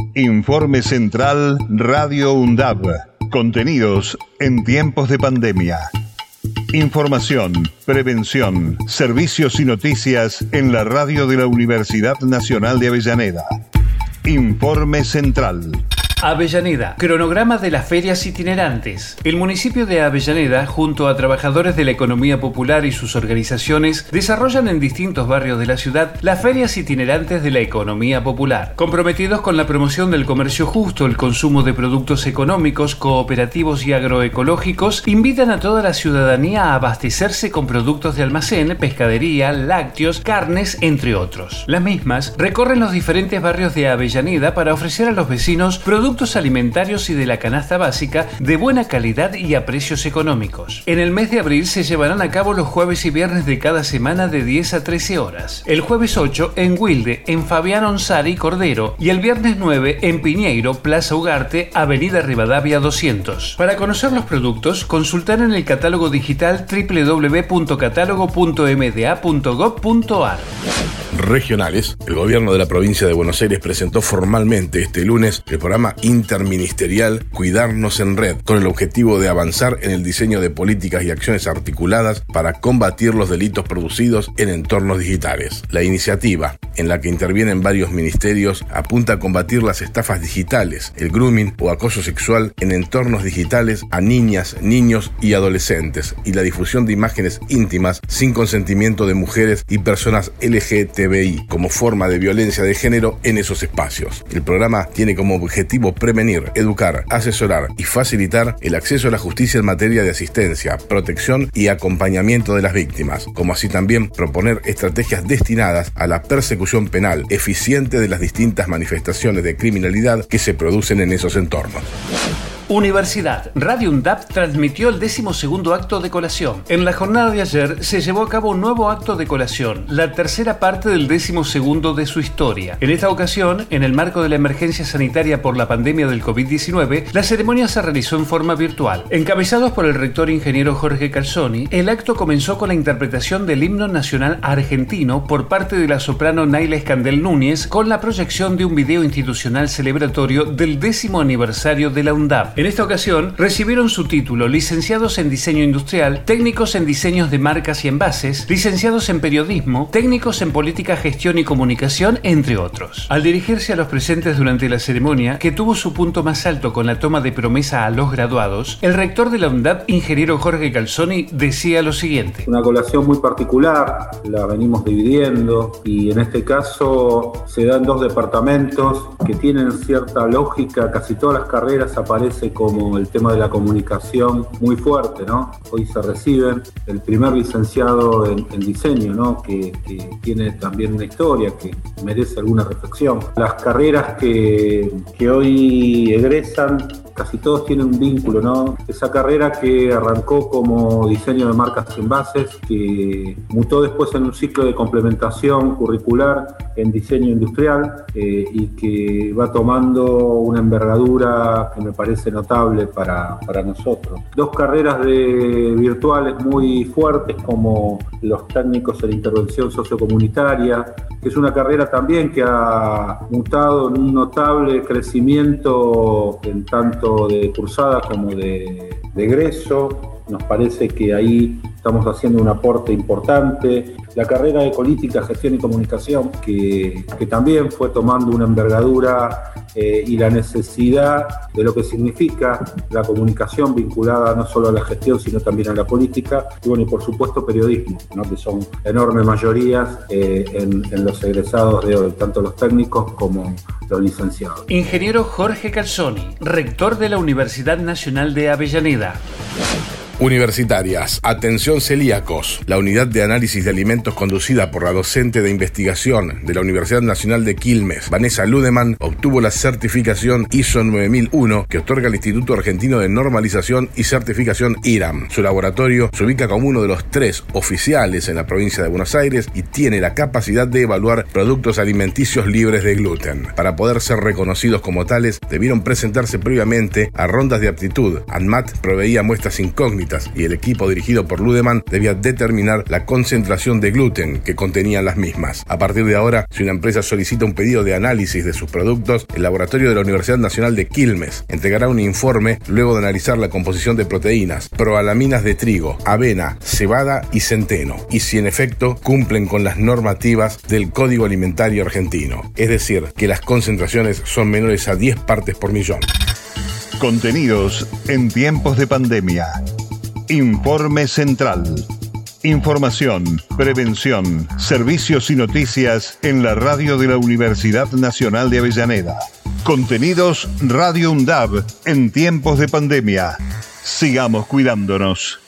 Informe Central Radio UNDAB. Contenidos en tiempos de pandemia. Información, prevención, servicios y noticias en la radio de la Universidad Nacional de Avellaneda. Informe Central. Avellaneda, cronograma de las ferias itinerantes. El municipio de Avellaneda, junto a trabajadores de la economía popular y sus organizaciones, desarrollan en distintos barrios de la ciudad las ferias itinerantes de la economía popular. Comprometidos con la promoción del comercio justo, el consumo de productos económicos, cooperativos y agroecológicos, invitan a toda la ciudadanía a abastecerse con productos de almacén, pescadería, lácteos, carnes, entre otros. Las mismas recorren los diferentes barrios de Avellaneda para ofrecer a los vecinos productos alimentarios y de la canasta básica de buena calidad y a precios económicos. En el mes de abril se llevarán a cabo los jueves y viernes de cada semana de 10 a 13 horas. El jueves 8 en Wilde, en Fabián Onsari Cordero, y el viernes 9 en Piñeiro, Plaza Ugarte, Avenida Rivadavia 200. Para conocer los productos, consultar en el catálogo digital www.catálogo.mda.gov.ar. Regionales. El gobierno de la provincia de Buenos Aires presentó formalmente este lunes el programa interministerial Cuidarnos en Red, con el objetivo de avanzar en el diseño de políticas y acciones articuladas para combatir los delitos producidos en entornos digitales. La iniciativa, en la que intervienen varios ministerios, apunta a combatir las estafas digitales, el grooming o acoso sexual en entornos digitales a niñas, niños y adolescentes, y la difusión de imágenes íntimas sin consentimiento de mujeres y personas LGTBI como forma de violencia de género en esos espacios. El programa tiene como objetivo prevenir, educar, asesorar y facilitar el acceso a la justicia en materia de asistencia, protección y acompañamiento de las víctimas, como así también proponer estrategias destinadas a la persecución penal eficiente de las distintas manifestaciones de criminalidad que se producen en esos entornos. Universidad. Radio UNDAB transmitió el 12º acto de colación. En la jornada de ayer se llevó a cabo un nuevo acto de colación, la tercera parte del 12º de su historia. En esta ocasión, en el marco de la emergencia sanitaria por la pandemia del COVID-19, la ceremonia se realizó en forma virtual. Encabezados por el rector ingeniero Jorge Calzoni, el acto comenzó con la interpretación del himno nacional argentino por parte de la soprano Naila Escandel Núñez, con la proyección de un video institucional celebratorio del 10º aniversario de la UNDAB. En esta ocasión recibieron su título licenciados en diseño industrial, técnicos en diseños de marcas y envases, licenciados en periodismo, técnicos en política, gestión y comunicación, entre otros. Al dirigirse a los presentes durante la ceremonia, que tuvo su punto más alto con la toma de promesa a los graduados, el rector de la UNDAB, ingeniero Jorge Calzoni, decía lo siguiente: una colación muy particular, la venimos dividiendo, y en este caso se dan dos departamentos que tienen cierta lógica. Casi todas las carreras aparece como el tema de la comunicación muy fuerte, ¿no? Hoy se reciben el primer licenciado en diseño, ¿no? Que tiene también una historia que merece alguna reflexión. Las carreras que hoy egresan, casi todos tienen un vínculo, ¿no? Esa carrera que arrancó como diseño de marcas y envases, que mutó después en un ciclo de complementación curricular en diseño industrial, y que va tomando una envergadura que me parece notable para nosotros. Dos carreras virtuales muy fuertes, como los técnicos en intervención sociocomunitaria, que es una carrera también que ha mutado en un notable crecimiento en tanto de cursada como de egreso. Nos parece que ahí estamos haciendo un aporte importante. La carrera de política, gestión y comunicación, que también fue tomando una envergadura y la necesidad de lo que significa la comunicación vinculada no solo a la gestión, sino también a la política, y bueno, y por supuesto periodismo, ¿no? Que son enormes mayorías en los egresados de hoy, tanto los técnicos como los licenciados. Ingeniero Jorge Calzoni, rector de la Universidad Nacional de Avellaneda. Universitarias. Atención celíacos. La unidad de análisis de alimentos conducida por la docente de investigación de la Universidad Nacional de Quilmes, Vanessa Ludeman, obtuvo la certificación ISO 9001 que otorga el Instituto Argentino de Normalización y Certificación IRAM. Su laboratorio se ubica como uno de los 3 oficiales en la provincia de Buenos Aires y tiene la capacidad de evaluar productos alimenticios libres de gluten. Para poder ser reconocidos como tales, debieron presentarse previamente a rondas de aptitud. ANMAT proveía muestras incógnitas insólitas y el equipo dirigido por Ludemann debía determinar la concentración de gluten que contenían las mismas. A partir de ahora, si una empresa solicita un pedido de análisis de sus productos, el laboratorio de la Universidad Nacional de Quilmes entregará un informe luego de analizar la composición de proteínas, proalaminas de trigo, avena, cebada y centeno, y si en efecto cumplen con las normativas del Código Alimentario Argentino, es decir, que las concentraciones son menores a 10 partes por millón. Contenidos en tiempos de pandemia. Informe Central. Información, prevención, servicios y noticias en la radio de la Universidad Nacional de Avellaneda. Contenidos Radio UNDAB en tiempos de pandemia. Sigamos cuidándonos.